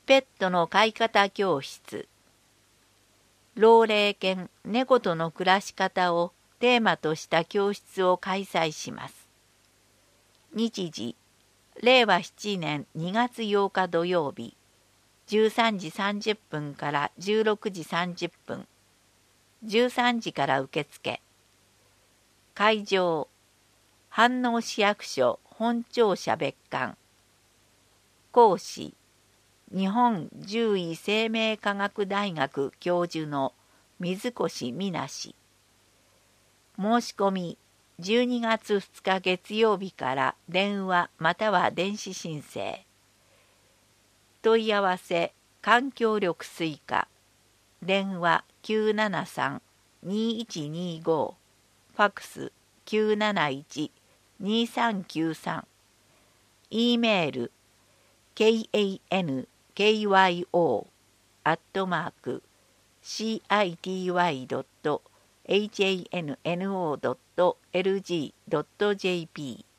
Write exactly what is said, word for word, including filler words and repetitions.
ペットの飼い方教室。老齢犬猫との暮らし方をテーマとした教室を開催します。日時、れいわななねんにがつようか土曜日、じゅうさんじさんじゅっぷんからじゅうろくじさんじゅっぷん、じゅうさんじから受付。会場、飯能市役所本庁舎別館。講師、日本獣医生命科学大学教授の水越美奈氏。申し込み、じゅうにがつふつか月曜日から電話または電子申請。問い合わせ、環境力推化。電話きゅうななさん にいちにご、ファクスきゅうなないち にさんきゅうさん。E メール ケーエーエヌケーワイオー アットマーク シーアイティーワイドットエイチエーエヌエヌオードットエルジードットジェーピー